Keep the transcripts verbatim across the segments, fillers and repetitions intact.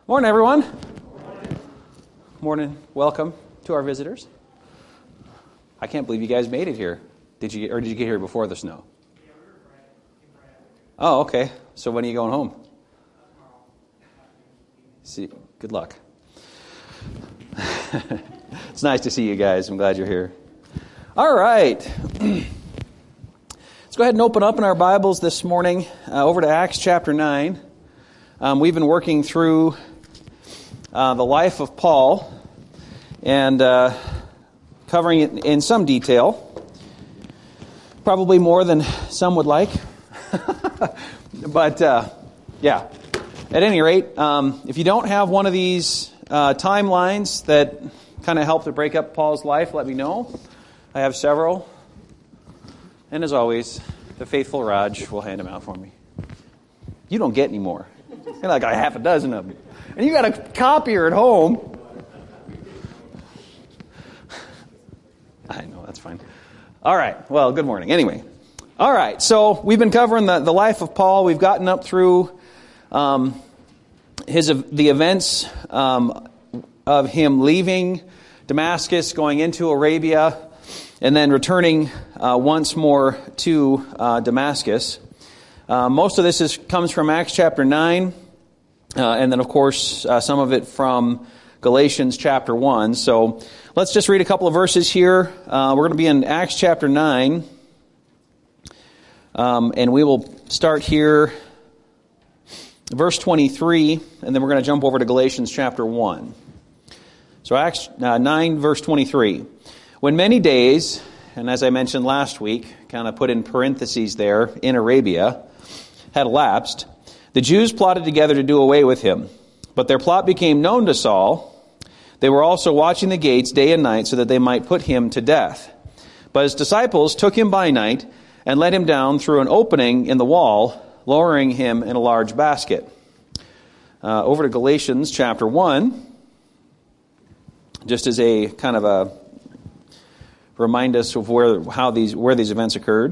Morning, everyone. Morning. Welcome to our visitors. I can't believe you guys made it here. Did you, or did you get here before the snow? Oh, okay. So when are you going home? See, good luck. It's nice to see you guys. I'm glad you're here. All right. Let's go ahead and open up in our Bibles this morning uh, over to Acts chapter nine. Um, we've been working through uh, the life of Paul and uh, covering it in some detail, probably more than some would like. But, uh, yeah, at any rate, um, if you don't have one of these uh, timelines that kind of help to break up Paul's life, let me know. I have several. And as always, the faithful Raj will hand them out for me. You don't get any more. You're like, I have a dozen of them. And you got a copier at home. I know, that's fine. All right, well, good morning. Anyway, all right, so we've been covering the, the life of Paul. We've gotten up through um, his the events um, of him leaving Damascus, going into Arabia, and then returning uh, once more to uh, Damascus. Uh, most of this is comes from Acts chapter nine, uh, and then, of course, uh, some of it from Galatians chapter one. So let's just read a couple of verses here. Uh, we're going to be in Acts chapter nine, um, and we will start here, verse twenty-three, and then we're going to jump over to Galatians chapter one. So Acts uh, nine, verse twenty-three. When many days, and as I mentioned last week, kind of put in parentheses there, in Arabia, had elapsed, the Jews plotted together to do away with him. But their plot became known to Saul. They were also watching the gates day and night so that they might put him to death. But his disciples took him by night and let him down through an opening in the wall, lowering him in a large basket. Uh, over to Galatians chapter one, just as a kind of a remind us of where how these where these events occurred.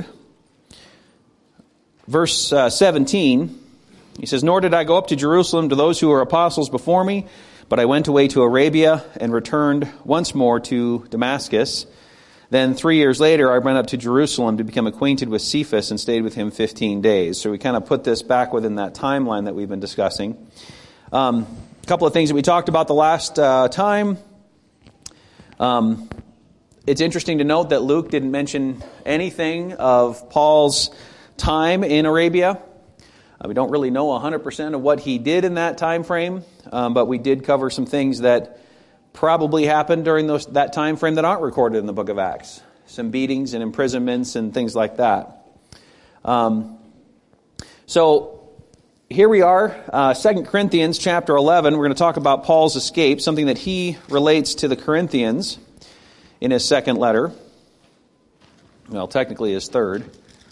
Verse uh, seventeen, he says, "Nor did I go up to Jerusalem to those who were apostles before me, but I went away to Arabia and returned once more to Damascus. Then three years later, I went up to Jerusalem to become acquainted with Cephas and stayed with him fifteen days. So we kind of put this back within that timeline that we've been discussing. Um, a couple of things that we talked about the last uh, time. Um, it's interesting to note that Luke didn't mention anything of Paul's time in Arabia. Uh, we don't really know one hundred percent of what he did in that time frame, um, but we did cover some things that probably happened during those, that time frame that aren't recorded in the book of Acts. Some beatings and imprisonments and things like that. Um, so here we are, uh, Second Corinthians chapter eleven. We're going to talk about Paul's escape, something that he relates to the Corinthians in his second letter. Well, technically his third.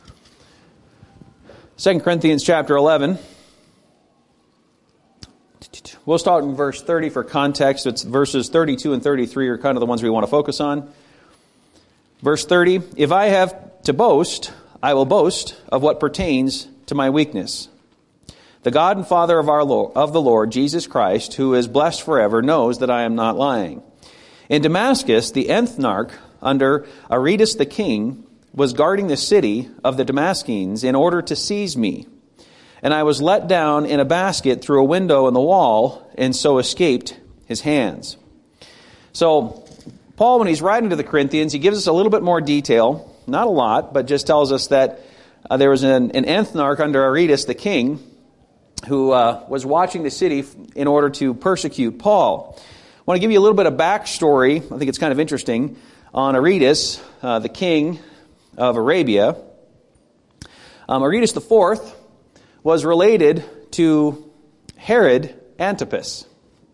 Second Corinthians chapter eleven. We'll start in verse thirty for context. It's verses thirty-two and thirty-three are kind of the ones we want to focus on. Verse thirty, "If I have to boast, I will boast of what pertains to my weakness. The God and Father of our Lord, of the Lord Jesus Christ, who is blessed forever, knows that I am not lying. In Damascus, the ethnarch under Aretas the king was guarding the city of the Damascenes in order to seize me. And I was let down in a basket through a window in the wall, and so escaped his hands." So, Paul, when he's writing to the Corinthians, he gives us a little bit more detail, not a lot, but just tells us that uh, there was an, an ethnarch under Aretas the king who uh, was watching the city in order to persecute Paul. I want to give you a little bit of backstory. I think it's kind of interesting on Aretas, uh, the king of Arabia. Um, Aretas the fourth was related to Herod Antipas.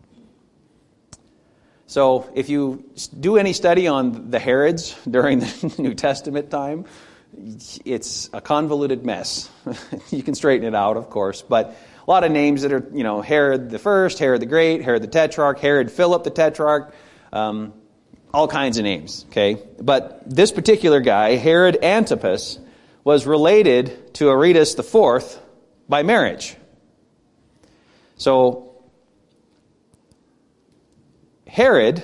So if you do any study on the Herods during the New Testament time, it's a convoluted mess. You can straighten it out, of course, but a lot of names that are, you know, Herod the First, Herod the Great, Herod the Tetrarch, Herod Philip the Tetrarch, um, all kinds of names, okay? But this particular guy, Herod Antipas, was related to Aretas the fourth by marriage. So Herod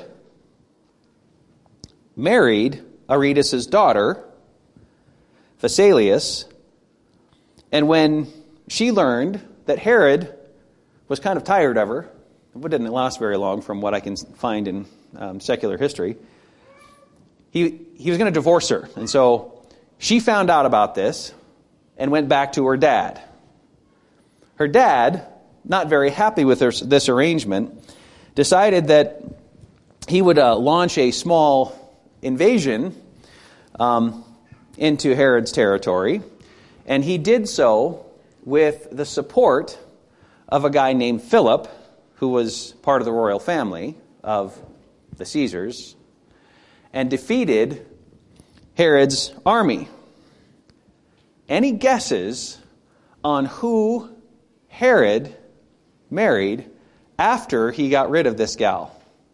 married Aretas' daughter, Phasaelus, and when she learned that Herod was kind of tired of her, it didn't last very long from what I can find in um, secular history, he, he was going to divorce her. And so she found out about this and went back to her dad. Her dad, not very happy with her, this arrangement, decided that he would uh, launch a small invasion um, into Herod's territory, and he did so with the support of a guy named Philip, who was part of the royal family of the Caesars, and defeated Herod's army. Any guesses on who Herod married after he got rid of this gal?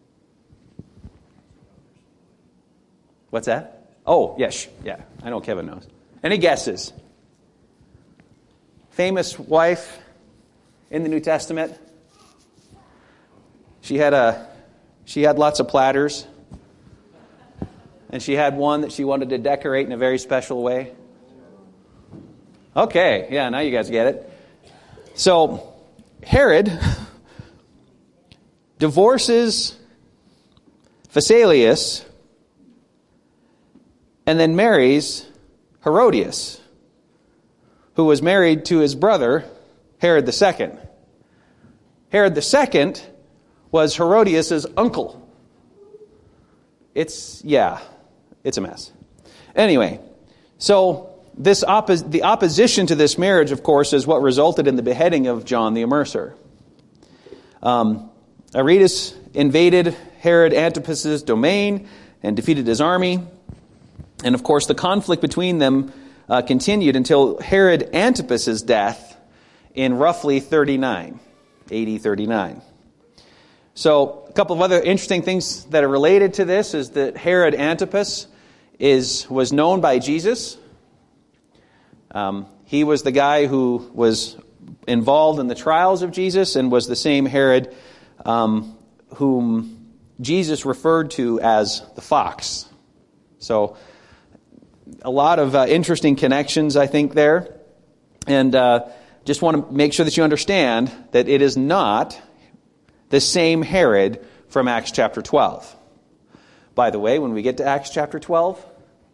What's that? Oh, yes, yeah, I know Kevin knows. Any guesses? Famous wife in the New Testament. She had a, she had lots of platters, and she had one that she wanted to decorate in a very special way. Okay, yeah, now you guys get it. So Herod divorces Phasaelus and then marries Herodias, who was married to his brother, Herod the Second. Herod the Second was Herodias' uncle. It's, yeah, it's a mess. Anyway, so this oppo- the opposition to this marriage, of course, is what resulted in the beheading of John the Immerser. Um, Aretas invaded Herod Antipas' domain and defeated his army. And of course, the conflict between them uh, continued until Herod Antipas' death in roughly thirty-nine, A D thirty-nine. So, a couple of other interesting things that are related to this is that Herod Antipas is was known by Jesus. Um, he was the guy who was involved in the trials of Jesus and was the same Herod um, whom Jesus referred to as the fox. So, a lot of uh, interesting connections, I think, there. And uh, just want to make sure that you understand that it is not the same Herod from Acts chapter twelve. By the way, when we get to Acts chapter twelve,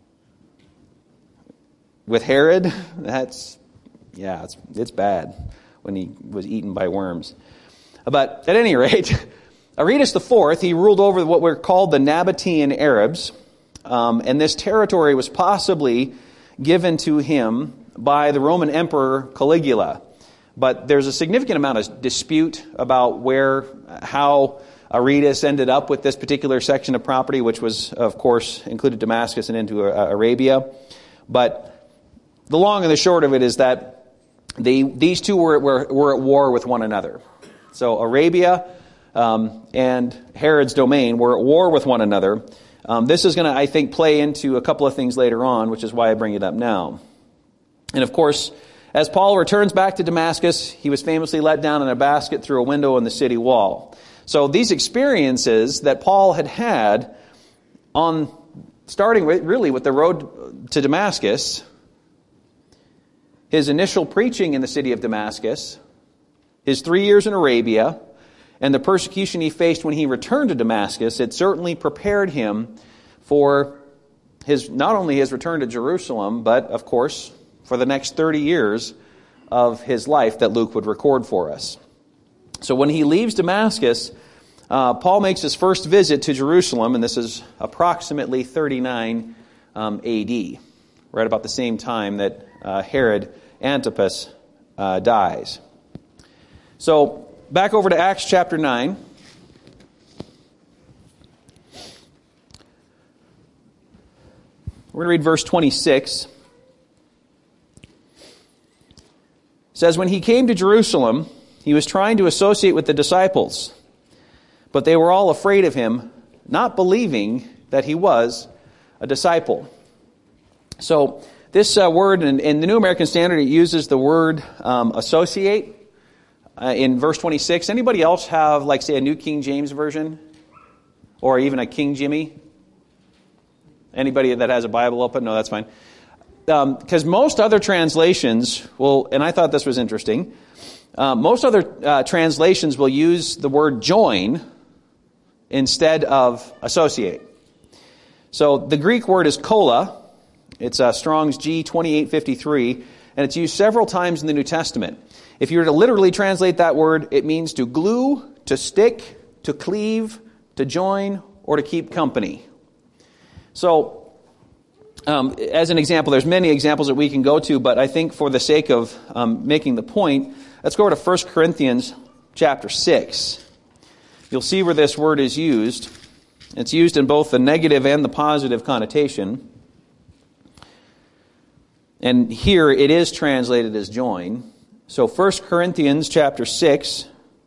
with Herod, that's, yeah, it's, it's bad when he was eaten by worms. But at any rate, Aretas the Fourth, he ruled over what were called the Nabatean Arabs. Um, and this territory was possibly given to him by the Roman Emperor Caligula. But there's a significant amount of dispute about where, how Aretas ended up with this particular section of property, which was, of course, included Damascus and into uh, Arabia. But the long and the short of it is that they, these two were, were, were at war with one another. So Arabia um, and Herod's domain were at war with one another. Um, this is going to, I think, play into a couple of things later on, which is why I bring it up now. And of course, as Paul returns back to Damascus, he was famously let down in a basket through a window in the city wall. So these experiences that Paul had had on, starting with, really with the road to Damascus, his initial preaching in the city of Damascus, his three years in Arabia, and the persecution he faced when he returned to Damascus, it certainly prepared him for his not only his return to Jerusalem, but, of course, for the next thirty years of his life that Luke would record for us. So when he leaves Damascus, uh, Paul makes his first visit to Jerusalem, and this is approximately thirty-nine um, A D, right about the same time that uh, Herod Antipas uh, dies. So, back over to Acts chapter nine. We're going to read verse twenty-six. It says, when he came to Jerusalem, he was trying to associate with the disciples, but they were all afraid of him, not believing that he was a disciple. So, this uh, word, in, in the New American Standard, it uses the word um, associate. Uh, in verse twenty-six, anybody else have, like, say, a New King James Version? Or even a King Jimmy? Anybody that has a Bible open? No, that's fine. Because um, most other translations will, and I thought this was interesting, uh, most other uh, translations will use the word join instead of associate. So the Greek word is kola. It's uh, Strong's G twenty-eight fifty-three, and it's used several times in the New Testament. If you were to literally translate that word, it means to glue, to stick, to cleave, to join, or to keep company. So, um, as an example, there's many examples that we can go to, but I think for the sake of um, making the point, let's go over to First Corinthians chapter six. You'll see where this word is used. It's used in both the negative and the positive connotation. And here it is translated as join. So First Corinthians chapter six,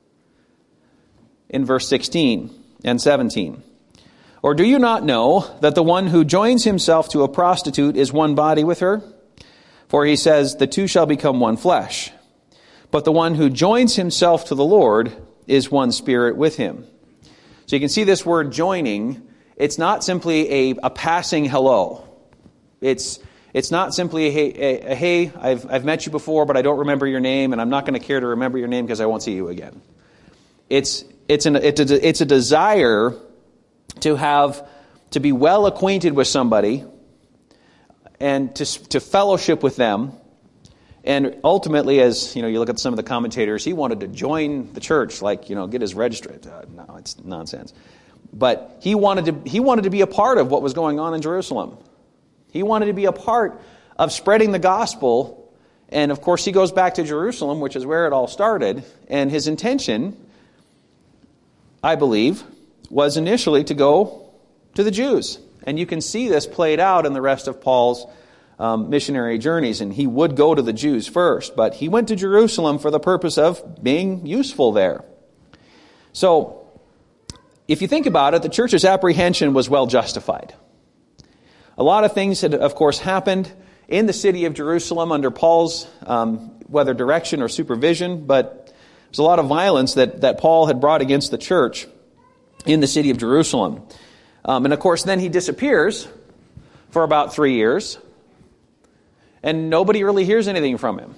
in verse sixteen and seventeen. Or do you not know that the one who joins himself to a prostitute is one body with her? For he says, the two shall become one flesh. But the one who joins himself to the Lord is one spirit with him. So you can see this word joining. It's not simply a, a passing hello. It's it's not simply a, a, a hey, I've I've met you before, but I don't remember your name, and I'm not going to care to remember your name because I won't see you again. It's it's an it's a, it's a desire to have to be well acquainted with somebody and to to fellowship with them. And ultimately, as you know, you look at some of the commentators, he wanted to join the church, like, you know, get his registrant. Uh, no, it's nonsense. But he wanted to he wanted to be a part of what was going on in Jerusalem. He wanted to be a part of spreading the gospel. And of course, he goes back to Jerusalem, which is where it all started. And his intention, I believe, was initially to go to the Jews. And you can see this played out in the rest of Paul's Um, missionary journeys, and he would go to the Jews first, but he went to Jerusalem for the purpose of being useful there. So, if you think about it, the church's apprehension was well justified. A lot of things had, of course, happened in the city of Jerusalem under Paul's, um, whether direction or supervision, but there's a lot of violence that, that Paul had brought against the church in the city of Jerusalem. Um, and of course, then he disappears for about three years. And nobody really hears anything from him.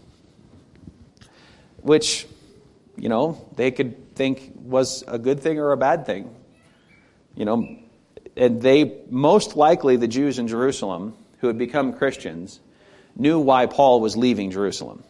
Which, you know, they could think was a good thing or a bad thing. You know, and they, most likely the Jews in Jerusalem who had become Christians, knew why Paul was leaving Jerusalem.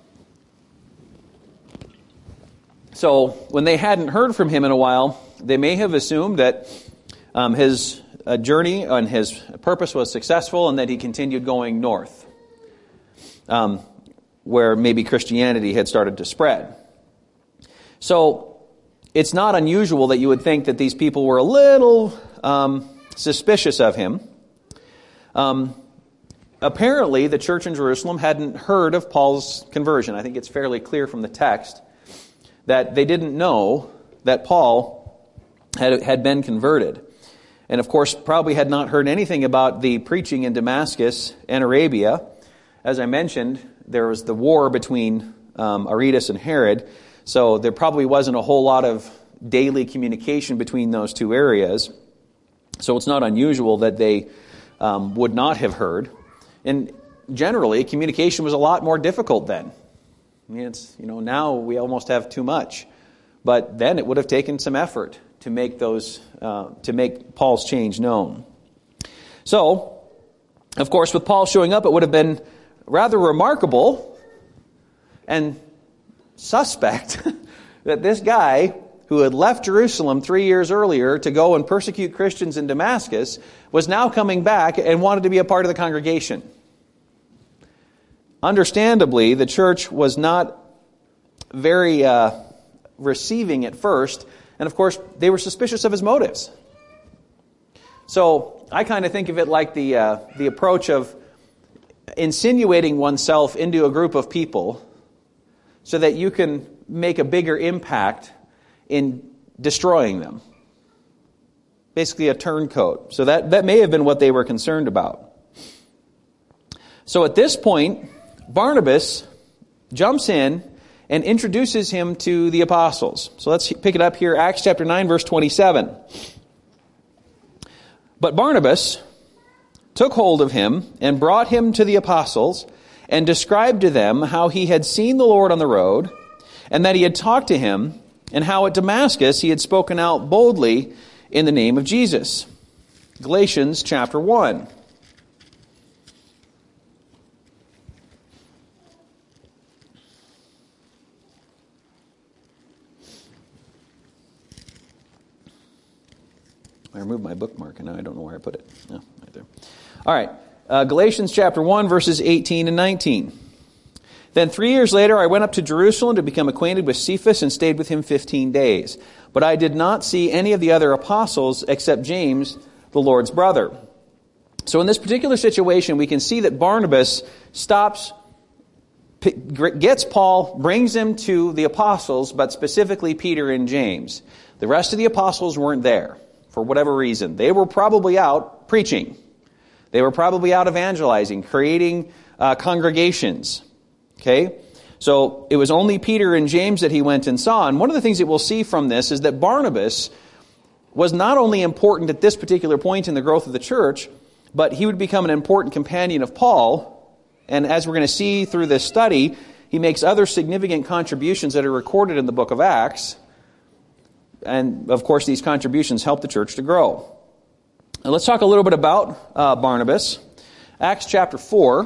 So when they hadn't heard from him in a while, they may have assumed that um, his uh, journey and his purpose was successful and that he continued going north. Um, where maybe Christianity had started to spread. So it's not unusual that you would think that these people were a little um, suspicious of him. Um, apparently, the church in Jerusalem hadn't heard of Paul's conversion. I think it's fairly clear from the text that they didn't know that Paul had, had been converted. And of course, probably had not heard anything about the preaching in Damascus and Arabia. As I mentioned, there was the war between um, Aretas and Herod, so there probably wasn't a whole lot of daily communication between those two areas. So it's not unusual that they um, would not have heard. And generally, communication was a lot more difficult then. I mean, it's, you know, now we almost have too much, but then it would have taken some effort to make those uh, to make Paul's change known. So, of course, with Paul showing up, it would have been rather remarkable and suspect that this guy who had left Jerusalem three years earlier to go and persecute Christians in Damascus was now coming back and wanted to be a part of the congregation. Understandably, the church was not very uh, receiving at first, and of course, they were suspicious of his motives. So I kind of think of it like the uh, the approach of insinuating oneself into a group of people so that you can make a bigger impact in destroying them. Basically a turncoat. So that, that may have been what they were concerned about. So at this point, Barnabas jumps in and introduces him to the apostles. So let's pick it up here, Acts chapter nine, verse twenty-seven. But Barnabas took hold of him and brought him to the apostles and described to them how he had seen the Lord on the road and that he had talked to him and how at Damascus he had spoken out boldly in the name of Jesus. Galatians chapter one. I removed my bookmark and now I don't know where I put it. No, right there. All right. Uh, Galatians chapter one, verses eighteen and nineteen. Then three years later I went up to Jerusalem to become acquainted with Cephas and stayed with him fifteen days. But I did not see any of the other apostles except James, the Lord's brother. So in this particular situation, we can see that Barnabas stops, gets Paul, brings him to the apostles, but specifically Peter and James. The rest of the apostles weren't there for whatever reason. They were probably out preaching. They were probably out evangelizing, creating uh, congregations. Okay? So it was only Peter and James that he went and saw. And one of the things that we'll see from this is that Barnabas was not only important at this particular point in the growth of the church, but he would become an important companion of Paul. And as we're going to see through this study, he makes other significant contributions that are recorded in the book of Acts. And of course, these contributions help the church to grow. Now, let's talk a little bit about uh, Barnabas. Acts chapter four.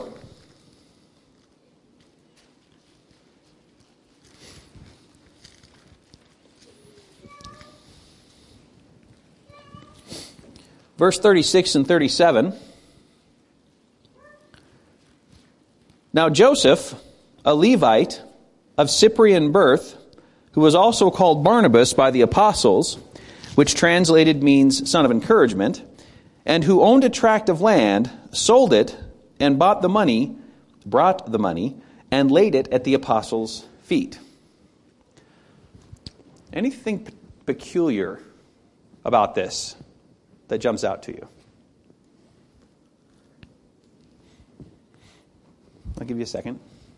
Verse thirty-six and thirty-seven. Now Joseph, a Levite of Cyprian birth, who was also called Barnabas by the apostles, which translated means son of encouragement, and who owned a tract of land, sold it, and bought the money, brought the money, and laid it at the apostles' feet. Anything peculiar about this that jumps out to you? I'll give you a second.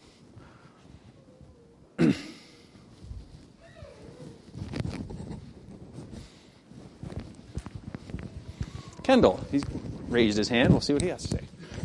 Kendall, he's raised his hand. We'll see what he has to say.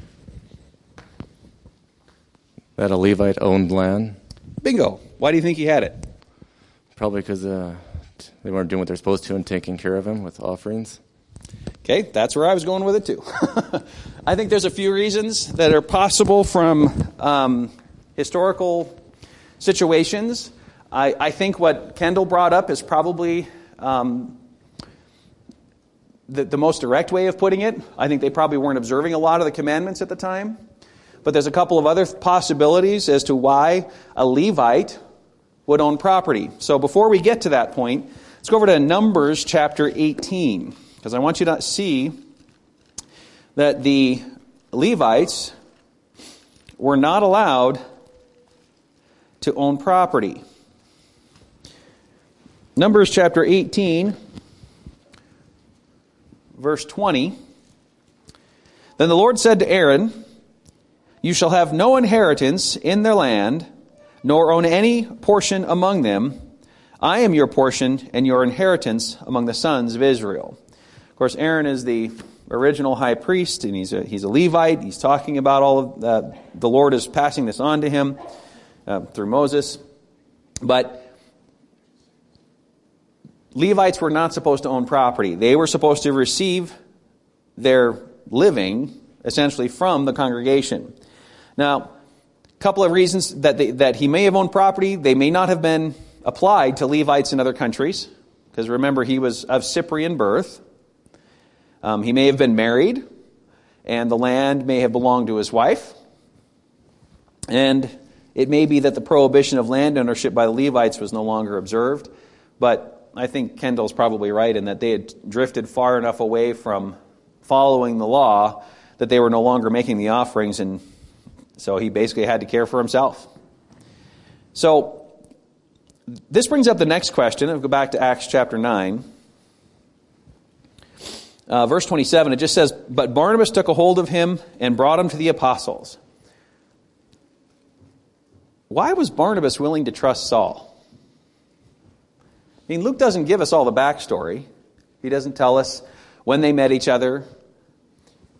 That a Levite owned land. Bingo. Why do you think he had it? Probably because uh, they weren't doing what they're supposed to and taking care of him with offerings. Okay, that's where I was going with it too. I think there's a few reasons that are possible from um, historical situations. I, I think what Kendall brought up is probably um, the, the most direct way of putting it. I think they probably weren't observing a lot of the commandments at the time. But there's a couple of other possibilities as to why a Levite would own property. So before we get to that point, let's go over to Numbers chapter eighteen. Because I want you to see that the Levites were not allowed to own property. Numbers chapter eighteen, verse twenty. Then the Lord said to Aaron, "You shall have no inheritance in their land, nor own any portion among them. I am your portion and your inheritance among the sons of Israel." Of course, Aaron is the original high priest, and he's a, he's a Levite. He's talking about all of uh, the Lord is passing this on to him uh, through Moses. But Levites were not supposed to own property. They were supposed to receive their living essentially from the congregation. Now, a couple of reasons that they, that he may have owned property. They may not have been applied to Levites in other countries, because remember, he was of Cyprian birth. Um, he may have been married, and the land may have belonged to his wife. And it may be that the prohibition of land ownership by the Levites was no longer observed. But I think Kendall's probably right in that they had drifted far enough away from following the law that they were no longer making the offerings, and so he basically had to care for himself. So this brings up the next question. I'll go back to Acts chapter nine. Uh, verse twenty-seven, it just says, "But Barnabas took a hold of him and brought him to the apostles." Why was Barnabas willing to trust Saul? I mean, Luke doesn't give us all the backstory. He doesn't tell us when they met each other,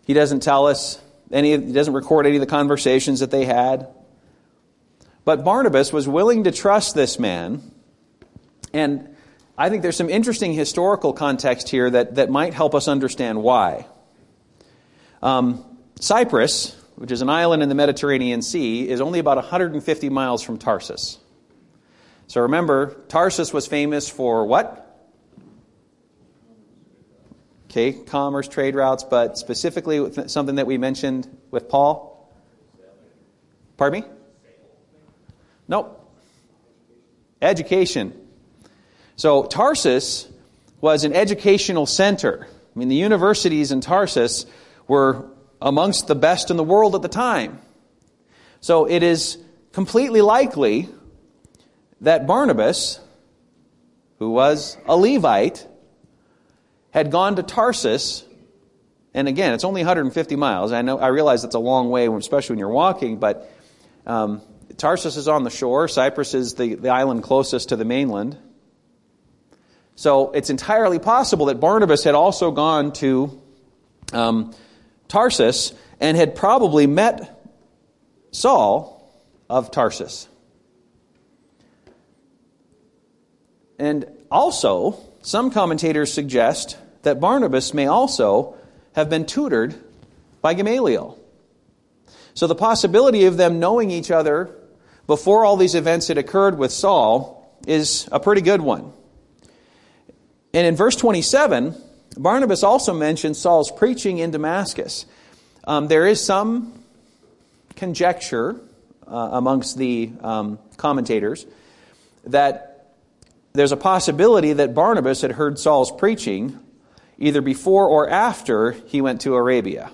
He doesn't tell us any, he doesn't record any of the conversations that they had. But Barnabas was willing to trust this man. And I think there's some interesting historical context here that, that might help us understand why. Um, Cyprus, which is an island in the Mediterranean Sea, is only about one hundred fifty miles from Tarsus. So remember, Tarsus was famous for what? Okay, commerce, trade routes, but specifically with something that we mentioned with Paul? Pardon me? Nope. Education. So Tarsus was an educational center. I mean, the universities in Tarsus were amongst the best in the world at the time. So it is completely likely that Barnabas, who was a Levite, had gone to Tarsus, and again, it's only one hundred fifty miles. I know, I realize that's a long way, especially when you're walking, but um, Tarsus is on the shore. Cyprus is the, the island closest to the mainland. So it's entirely possible that Barnabas had also gone to um, Tarsus and had probably met Saul of Tarsus. And also, some commentators suggest that Barnabas may also have been tutored by Gamaliel. So the possibility of them knowing each other before all these events had occurred with Saul is a pretty good one. And in verse twenty-seven, Barnabas also mentions Saul's preaching in Damascus. Um, there is some conjecture uh, amongst the um, commentators that there's a possibility that Barnabas had heard Saul's preaching either before or after he went to Arabia.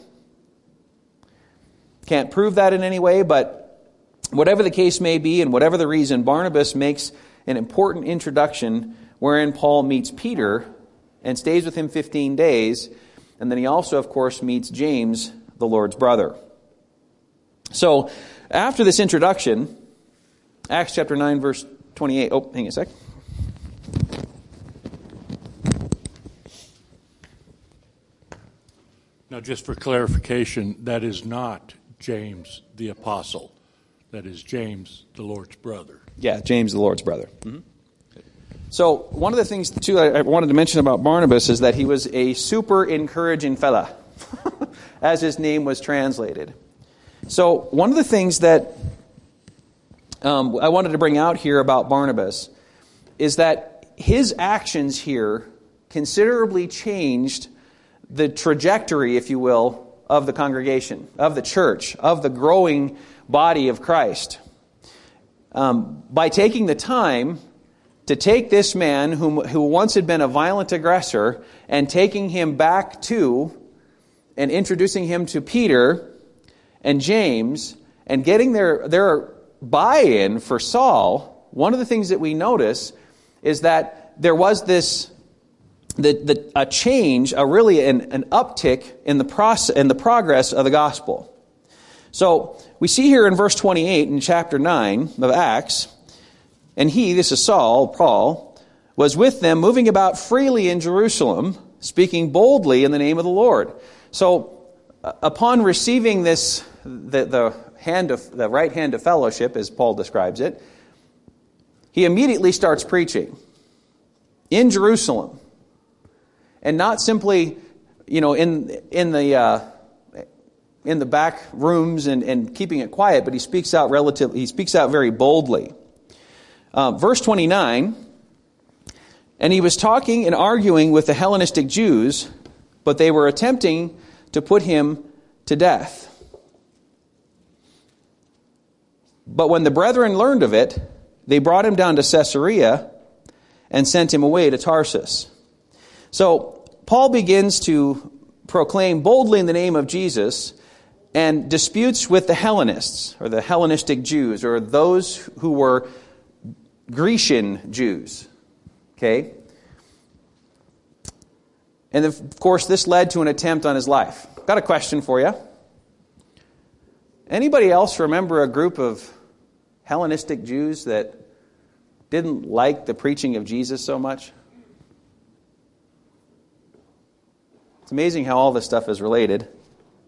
Can't prove that in any way, but whatever the case may be and whatever the reason, Barnabas makes an important introduction wherein Paul meets Peter and stays with him fifteen days, and then he also, of course, meets James, the Lord's brother. So, after this introduction, Acts chapter nine, verse twenty-eight. Oh, hang on a sec. Now, just for clarification, that is not James the apostle. That is James, the Lord's brother. Yeah, James, the Lord's brother. Mm-hmm. So, one of the things, too, I wanted to mention about Barnabas is that he was a super encouraging fella, as his name was translated. So, one of the things that um, I wanted to bring out here about Barnabas is that his actions here considerably changed the trajectory, if you will, of the congregation, of the church, of the growing body of Christ. Um, by taking the time to take this man whom, who once had been a violent aggressor and taking him back to and introducing him to Peter and James and getting their, their buy-in for Saul, one of the things that we notice is that there was this The, the, a change, a really an, an uptick in the process, in the progress of the gospel. So we see here in verse twenty-eight in chapter nine of Acts, and he, this is Saul, Paul, was with them, moving about freely in Jerusalem, speaking boldly in the name of the Lord. So uh, upon receiving this, the, the hand of the right hand of fellowship, as Paul describes it, he immediately starts preaching in Jerusalem. And not simply, you know, in in the uh, in the back rooms and, and keeping it quiet, but he speaks out relatively. He speaks out very boldly. Uh, verse twenty-nine. And he was talking and arguing with the Hellenistic Jews, but they were attempting to put him to death. But when the brethren learned of it, they brought him down to Caesarea and sent him away to Tarsus. So, Paul begins to proclaim boldly in the name of Jesus and disputes with the Hellenists, or the Hellenistic Jews, or those who were Grecian Jews. Okay? And of course, this led to an attempt on his life. Got a question for you. Anybody else remember a group of Hellenistic Jews that didn't like the preaching of Jesus so much? It's amazing how all this stuff is related.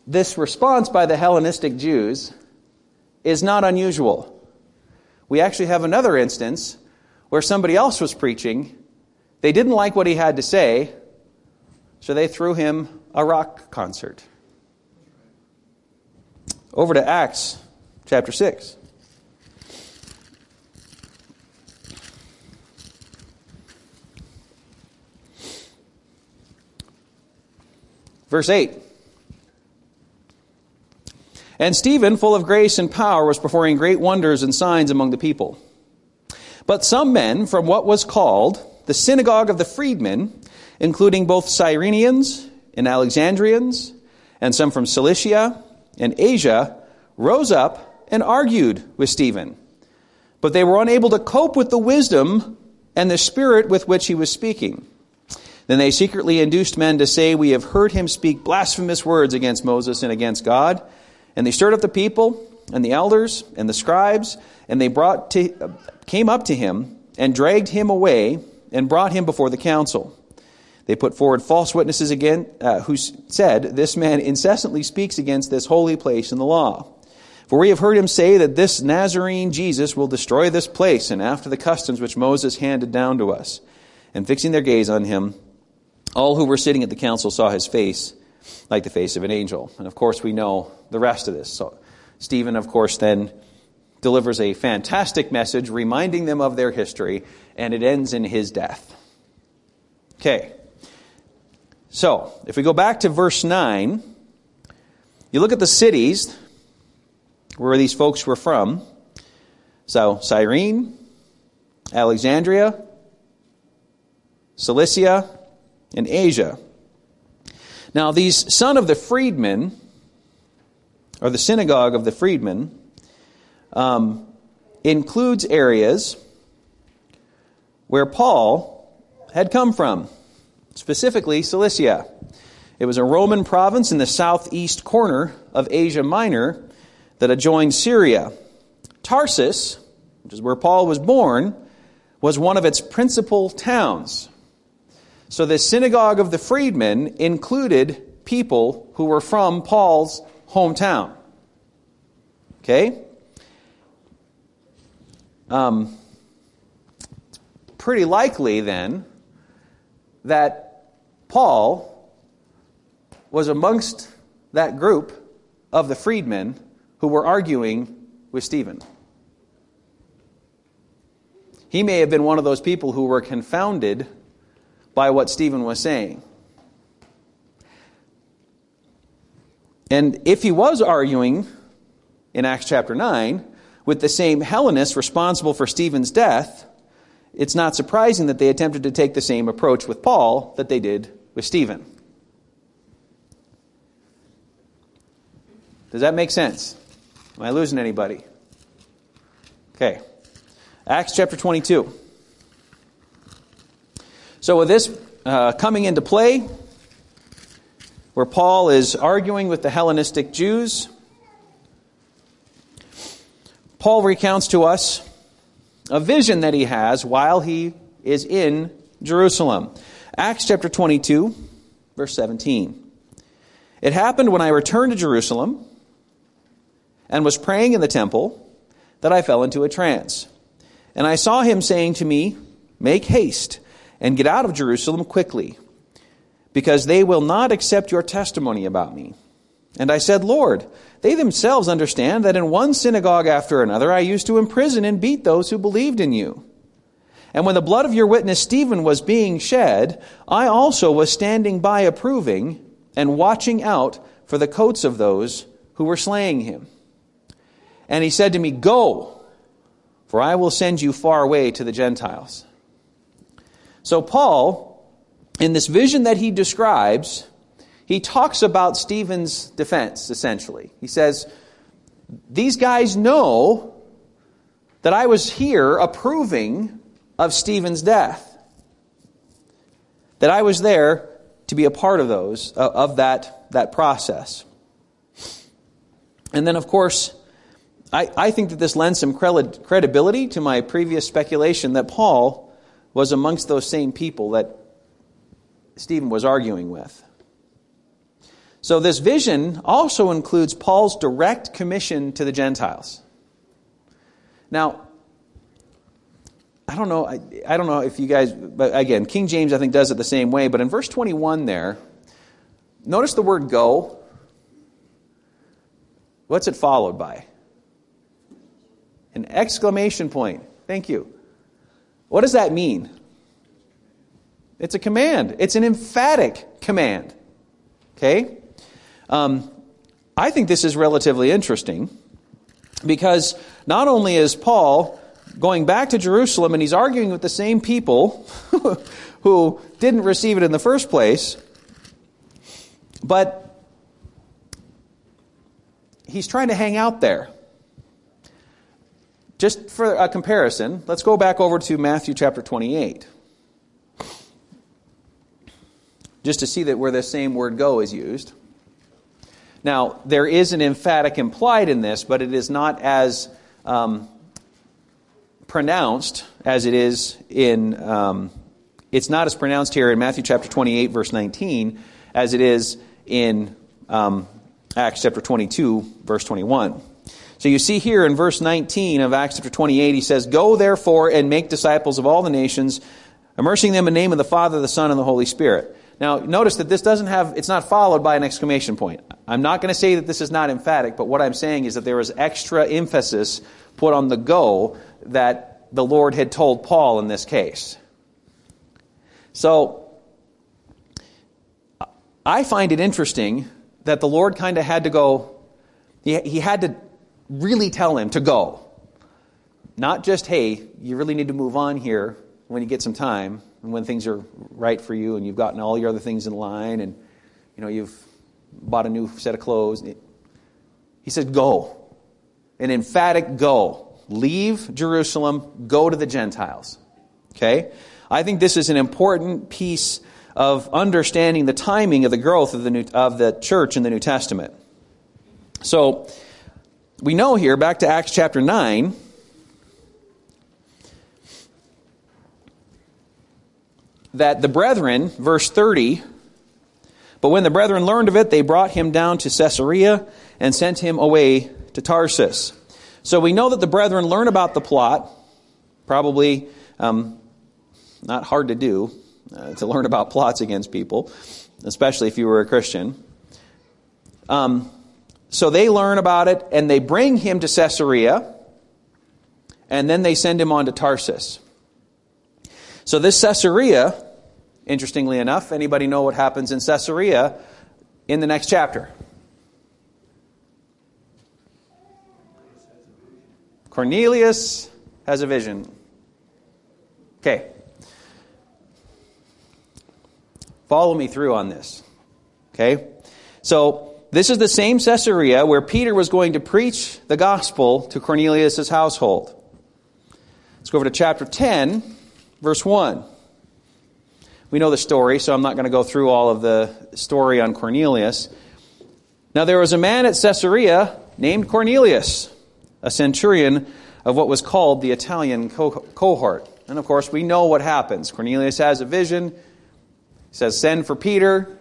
this response by the Hellenistic Jews is not unusual. We actually have another instance where somebody else was preaching. They didn't like what he had to say, so they threw him a rock concert. Over to Acts chapter six. Verse eight. And Stephen, full of grace and power, was performing great wonders and signs among the people. But some men from what was called the synagogue of the freedmen, including both Cyrenians and Alexandrians, and some from Cilicia and Asia, rose up and argued with Stephen. But they were unable to cope with the wisdom and the spirit with which he was speaking. Then they secretly induced men to say, "We have heard him speak blasphemous words against Moses and against God." And they stirred up the people and the elders and the scribes, and they brought to, uh, came up to him and dragged him away and brought him before the council. They put forward false witnesses again, uh, who said, "This man incessantly speaks against this holy place and the law. For we have heard him say that this Nazarene Jesus will destroy this place, and after the customs which Moses handed down to us." And fixing their gaze on him, all who were sitting at the council saw his face like the face of an angel. And of course we know the rest of this. So Stephen, of course, then delivers a fantastic message reminding them of their history, and it ends in his death. Okay. So, if we go back to verse nine, you look at the cities where these folks were from. So, Cyrene, Alexandria, Cilicia, and Asia. Now, these son of the freedmen, or the synagogue of the freedmen, um, includes areas where Paul had come from, specifically Cilicia. It was a Roman province in the southeast corner of Asia Minor that adjoined Syria. Tarsus, which is where Paul was born, was one of its principal towns. So the synagogue of the freedmen included people who were from Paul's hometown. Okay? Um, pretty likely then that Paul was amongst that group of the freedmen who were arguing with Stephen. He may have been one of those people who were confounded by what Stephen was saying. And if he was arguing in Acts chapter nine with the same Hellenists responsible for Stephen's death, it's not surprising that they attempted to take the same approach with Paul that they did with Stephen. Does that make sense? Am I losing anybody? Okay. Acts chapter twenty-two. So with this uh, coming into play, where Paul is arguing with the Hellenistic Jews, Paul recounts to us a vision that he has while he is in Jerusalem. Acts chapter twenty-two, verse seventeen. It happened when I returned to Jerusalem and was praying in the temple that I fell into a trance. And I saw him saying to me, "Make haste and get out of Jerusalem quickly, because they will not accept your testimony about me." And I said, "Lord, they themselves understand that in one synagogue after another I used to imprison and beat those who believed in you. And when the blood of your witness Stephen was being shed, I also was standing by approving and watching out for the coats of those who were slaying him." And he said to me, "Go, for I will send you far away to the Gentiles." So Paul, in this vision that he describes, he talks about Stephen's defense, essentially. He says, these guys know that I was here approving of Stephen's death. That I was there to be a part of those, of that, that process. And then, of course, I, I think that this lends some credibility to my previous speculation that Paul was amongst those same people that Stephen was arguing with. So this vision also includes Paul's direct commission to the Gentiles. Now, I don't know, I, I don't know if you guys, but again, King James I think does it the same way, but in verse twenty-one there, notice the word go. What's it followed by? An exclamation point. Thank you. What does that mean? It's a command. It's an emphatic command. Okay? Um, I think this is relatively interesting because not only is Paul going back to Jerusalem and he's arguing with the same people who didn't receive it in the first place, but he's trying to hang out there. Just for a comparison, let's go back over to Matthew chapter twenty-eight. Just to see that where the same word go is used. Now, there is an emphatic implied in this, but it is not as um, pronounced as it is in, um, it's not as pronounced here in Matthew chapter twenty-eight, verse nineteen, as it is in um, Acts chapter twenty-two, verse twenty-one. So you see here in verse nineteen of Acts chapter twenty-eight, he says, "Go therefore and make disciples of all the nations, immersing them in the name of the Father, the Son, and the Holy Spirit." Now, notice that this doesn't have, it's not followed by an exclamation point. I'm not going to say that this is not emphatic, but what I'm saying is that there was extra emphasis put on the go that the Lord had told Paul in this case. So, I find it interesting that the Lord kind of had to go, he, he had to really tell him to go. Not just, hey, you really need to move on here when you get some time and when things are right for you and you've gotten all your other things in line and you know you've bought a new set of clothes. He said, go. An emphatic go. Leave Jerusalem, go to the Gentiles. Okay? I think this is an important piece of understanding the timing of the growth of the new, of the church in the New Testament. So, we know here, back to Acts chapter nine, that the brethren, verse thirty, "But when the brethren learned of it, they brought him down to Caesarea and sent him away to Tarsus." So we know that the brethren learn about the plot. Probably um, not hard to do, uh, to learn about plots against people, especially if you were a Christian. Um, so they learn about it, and they bring him to Caesarea, and then they send him on to Tarsus. So this Caesarea, interestingly enough, anybody know what happens in Caesarea in the next chapter? Cornelius has a vision. Okay. Follow me through on this. Okay? So, this is the same Caesarea where Peter was going to preach the gospel to Cornelius' household. Let's go over to chapter ten, verse one. We know the story, so I'm not going to go through all of the story on Cornelius. "Now there was a man at Caesarea named Cornelius, a centurion of what was called the Italian co- cohort." And of course, we know what happens. Cornelius has a vision. He says, "Send for Peter."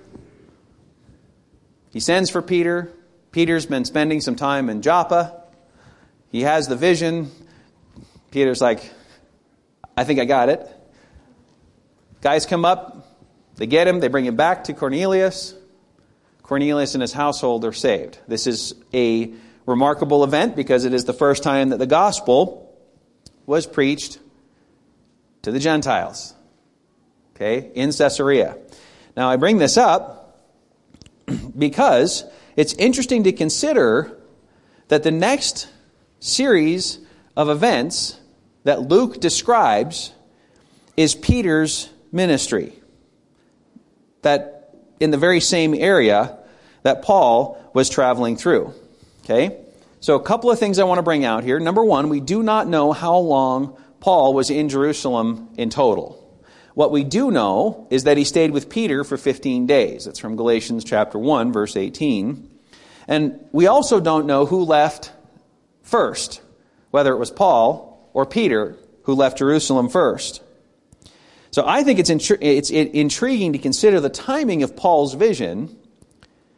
He sends for Peter. Peter's been spending some time in Joppa. He has the vision. Peter's like, "I think I got it." Guys come up. They get him. They bring him back to Cornelius. Cornelius and his household are saved. This is a remarkable event because it is the first time that the gospel was preached to the Gentiles. Okay, in Caesarea. Now I bring this up because it's interesting to consider that the next series of events that Luke describes is Peter's ministry. That in the very same area that Paul was traveling through. Okay? So a couple of things I want to bring out here. Number one, we do not know how long Paul was in Jerusalem in total. What we do know is that he stayed with Peter for fifteen days. That's from Galatians chapter one, verse eighteen. And we also don't know who left first, whether it was Paul or Peter who left Jerusalem first. So I think it's, intri- it's intriguing to consider the timing of Paul's vision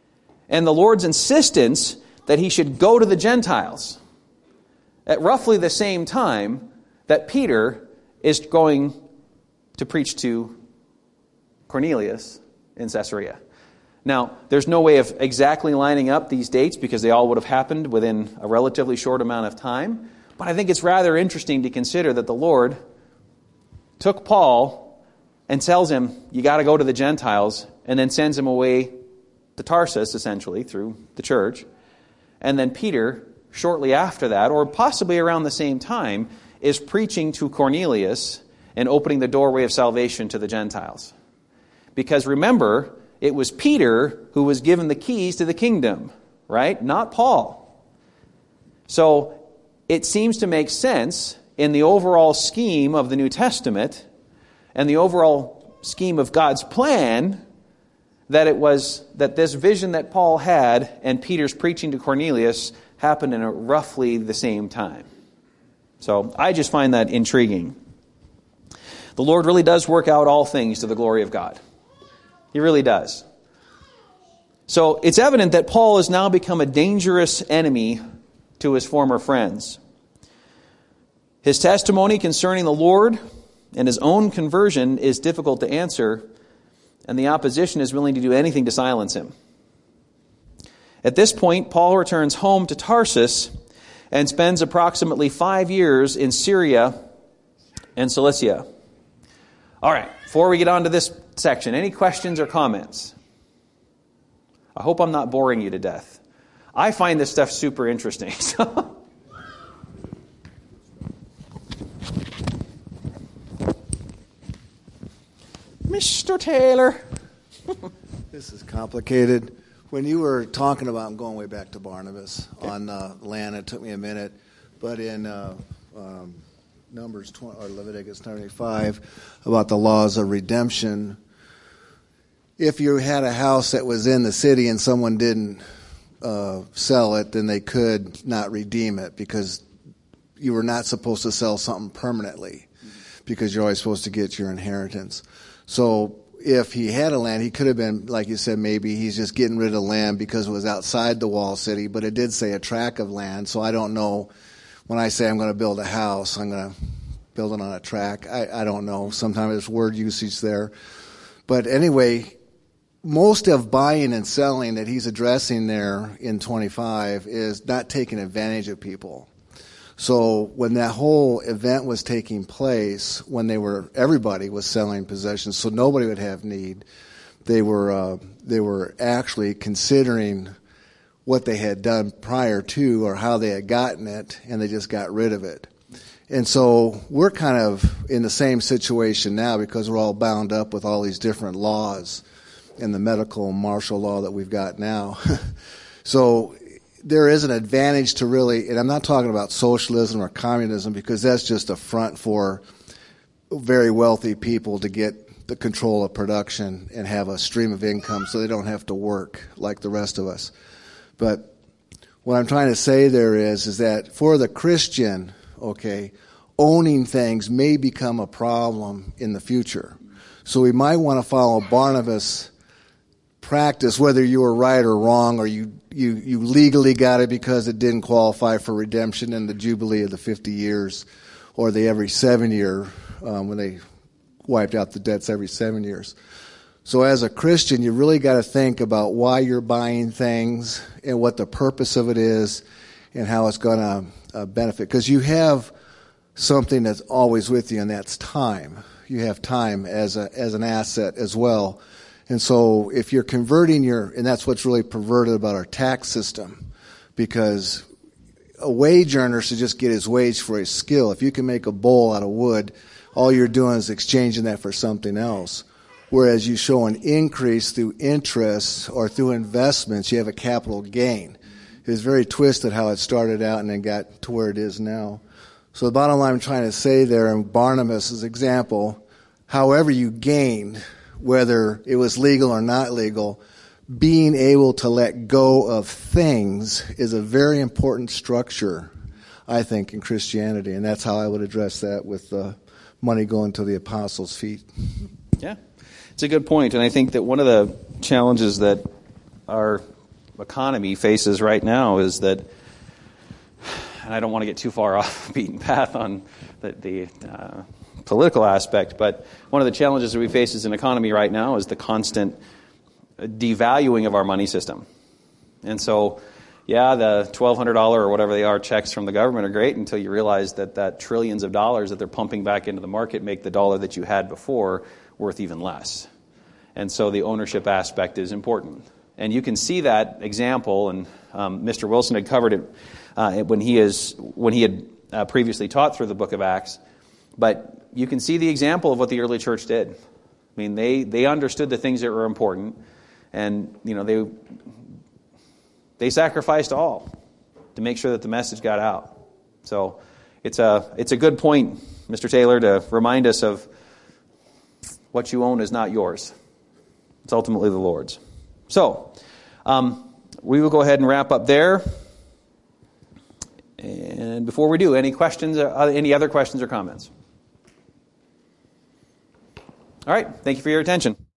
and the Lord's insistence that he should go to the Gentiles at roughly the same time that Peter is going to preach to Cornelius in Caesarea. Now, there's no way of exactly lining up these dates because they all would have happened within a relatively short amount of time. But I think it's rather interesting to consider that the Lord took Paul and tells him, you got to go to the Gentiles, and then sends him away to Tarsus, essentially, through the church. And then Peter, shortly after that, or possibly around the same time, is preaching to Cornelius and opening the doorway of salvation to the Gentiles. Because remember, it was Peter who was given the keys to the kingdom, right? Not Paul. So it seems to make sense in the overall scheme of the New Testament and the overall scheme of God's plan that it was that this vision that Paul had and Peter's preaching to Cornelius happened in a roughly the same time. So I just find that intriguing. The Lord really does work out all things to the glory of God. He really does. So it's evident that Paul has now become a dangerous enemy to his former friends. His testimony concerning the Lord and his own conversion is difficult to answer, and the opposition is willing to do anything to silence him. At this point, Paul returns home to Tarsus and spends approximately five years in Syria and Cilicia. All right, before we get on to this section, any questions or comments? I hope I'm not boring you to death. I find this stuff super interesting. So. Mister Taylor. This is complicated. When you were talking about, I'm going way back to Barnabas okay. on uh, land, it took me a minute, but in uh, um, Numbers twenty, or Leviticus twenty-five, about the laws of redemption, if you had a house that was in the city and someone didn't uh, sell it, then they could not redeem it because you were not supposed to sell something permanently because you're always supposed to get your inheritance. So if he had a land, he could have been, like you said, maybe he's just getting rid of land because it was outside the wall city, but it did say a tract of land, so I don't know. When I say I'm going to build a house, I'm going to build it on a tract. I, I don't know. Sometimes there's word usage there. But anyway, most of buying and selling that he's addressing there in twenty-five is not taking advantage of people. So when that whole event was taking place, when they were everybody was selling possessions, so nobody would have need, they were uh, they were actually considering what they had done prior to or how they had gotten it, and they just got rid of it. And so we're kind of in the same situation now because we're all bound up with all these different laws and the medical and martial law that we've got now. So there is an advantage to really, and I'm not talking about socialism or communism because that's just a front for very wealthy people to get the control of production and have a stream of income so they don't have to work like the rest of us. But what I'm trying to say there is, is that for the Christian, okay, owning things may become a problem in the future. So we might want to follow Barnabas' practice, whether you were right or wrong, or you, you, you legally got it because it didn't qualify for redemption in the Jubilee of the fifty years, or the every seven year, um, when they wiped out the debts every seven years. So as a Christian, you really got to think about why you're buying things and what the purpose of it is and how it's going to uh, benefit. Because you have something that's always with you, and that's time. You have time as a as an asset as well. And so if you're converting your, and that's what's really perverted about our tax system, because a wage earner should just get his wage for his skill. If you can make a bowl out of wood, all you're doing is exchanging that for something else. Whereas you show an increase through interest or through investments, you have a capital gain. It's very twisted how it started out and then got to where it is now. So the bottom line I'm trying to say there in Barnabas' example, however you gained, whether it was legal or not legal, being able to let go of things is a very important structure, I think, in Christianity. And that's how I would address that with uh, money going to the apostles' feet. Yeah. It's a good point, and I think that one of the challenges that our economy faces right now is that, and I don't want to get too far off the beaten path on the, the uh, political aspect, but one of the challenges that we face as an economy right now is the constant devaluing of our money system. And so, yeah, the twelve hundred dollars or whatever they are checks from the government are great until you realize that that trillions of dollars that they're pumping back into the market make the dollar that you had before worth even less. And so the ownership aspect is important. And you can see that example, and um, Mister Wilson had covered it uh, when he is when he had uh, previously taught through the book of Acts. But you can see the example of what the early church did. I mean, they they understood the things that were important, and you know they they sacrificed all to make sure that the message got out. So it's a it's a good point, Mister Taylor, to remind us of what you own is not yours. It's ultimately the Lord's. So, um, we will go ahead and wrap up there. And before we do, any questions, uh, any other questions or comments? All right. Thank you for your attention.